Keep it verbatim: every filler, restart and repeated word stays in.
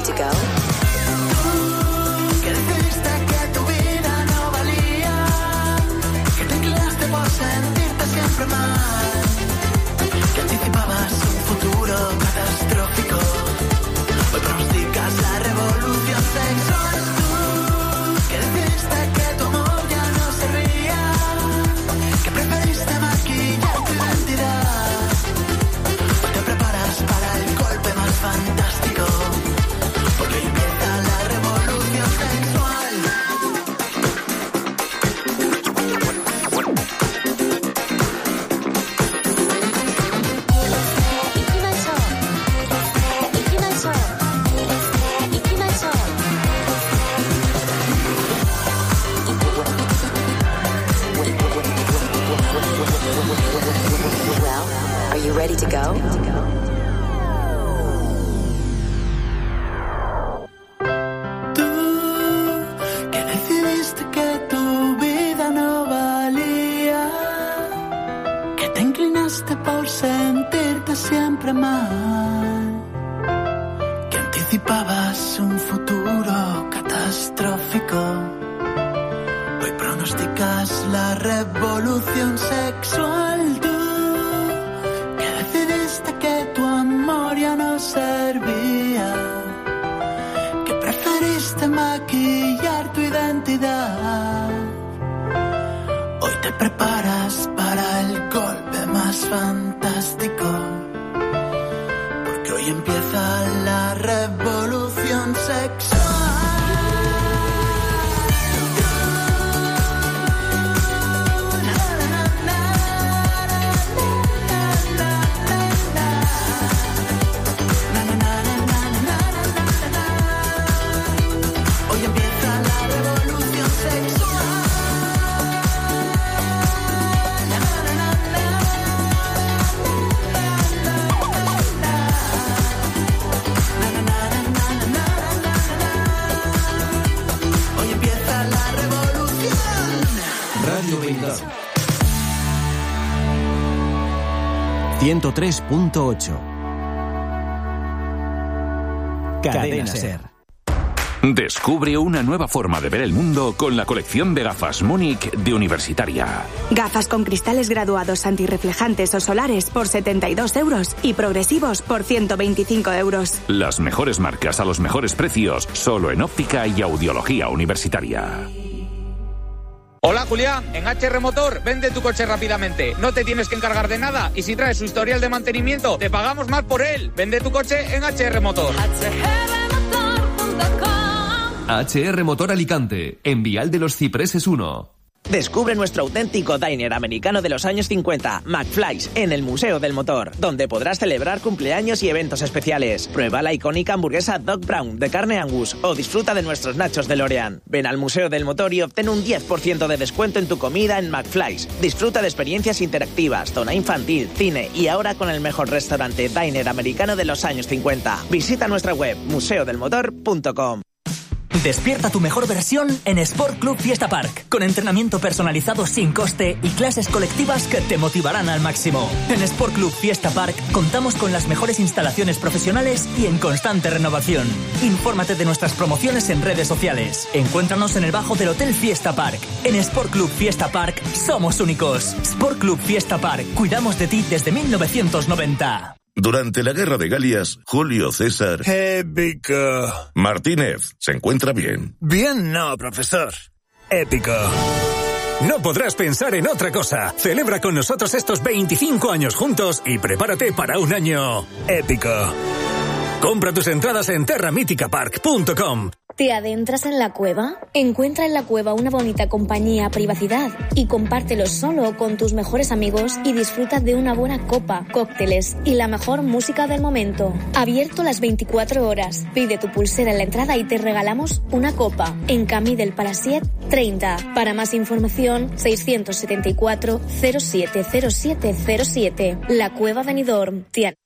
ready to go? Que decidiste que tu vida no valía, que te inclinaste por sentirte siempre mal, que anticipabas un futuro catastrófico. Hoy pronosticas la revolución sexual. Tú, que decidiste que tu amor ya no servía, que preferiste maquillar tu identidad. Hoy te preparas para el golpe más fantástico, porque hoy empieza la revolución sexual. Well, are you ready to go? Tú, que decidiste que tu vida no valía, que te inclinaste por sentirte siempre mal, que anticipabas un futuro catastrófico. Hoy pronosticas la revolución sexual. Tú, que decidiste que tu amor ya no servía, que preferiste maquillar tu identidad. Hoy te preparas para el golpe más fantástico, porque hoy empieza la revolución sexual. ciento tres punto ocho. Cadena Ser. Descubre una nueva forma de ver el mundo con la colección de gafas Múnich de Universitaria. Gafas con cristales graduados antirreflejantes o solares por setenta y dos euros y progresivos por ciento veinticinco euros. Las mejores marcas a los mejores precios, solo en óptica y audiología universitaria. Hola Julián, en H R Motor vende tu coche rápidamente, no te tienes que encargar de nada y si traes su historial de mantenimiento te pagamos más por él. Vende tu coche en H R Motor. H R Motor Alicante, en Vial de los Cipreses uno. Descubre nuestro auténtico diner americano de los años cincuenta, McFly's, en el Museo del Motor, donde podrás celebrar cumpleaños y eventos especiales. Prueba la icónica hamburguesa Doc Brown de carne Angus o disfruta de nuestros nachos DeLorean. Ven al Museo del Motor y obtén un diez por ciento de descuento en tu comida en McFly's. Disfruta de experiencias interactivas, zona infantil, cine y ahora con el mejor restaurante diner americano de los años cincuenta. Visita nuestra web museo del motor punto com. Despierta tu mejor versión en Sport Club Fiesta Park, con entrenamiento personalizado sin coste y clases colectivas que te motivarán al máximo. En Sport Club Fiesta Park contamos con las mejores instalaciones profesionales y en constante renovación. Infórmate de nuestras promociones en redes sociales. Encuéntranos en el bajo del Hotel Fiesta Park. En Sport Club Fiesta Park somos únicos. Sport Club Fiesta Park, cuidamos de ti desde mil novecientos noventa. Durante la Guerra de Galias, Julio César Épico Martínez se encuentra bien. Bien no, profesor. Épico. No podrás pensar en otra cosa. Celebra con nosotros estos veinticinco años juntos y prepárate para un año épico. Compra tus entradas en terra mítica park punto com. ¿Te adentras en la cueva? Encuentra en la cueva una bonita compañía, privacidad y compártelo solo o con tus mejores amigos y disfruta de una buena copa, cócteles y la mejor música del momento. Abierto las veinticuatro horas. Pide tu pulsera en la entrada y te regalamos una copa. En Camí del Parasiet treinta. Para más información, seiscientos setenta y cuatro cero siete cero siete cero siete. La Cueva Benidorm. Tien-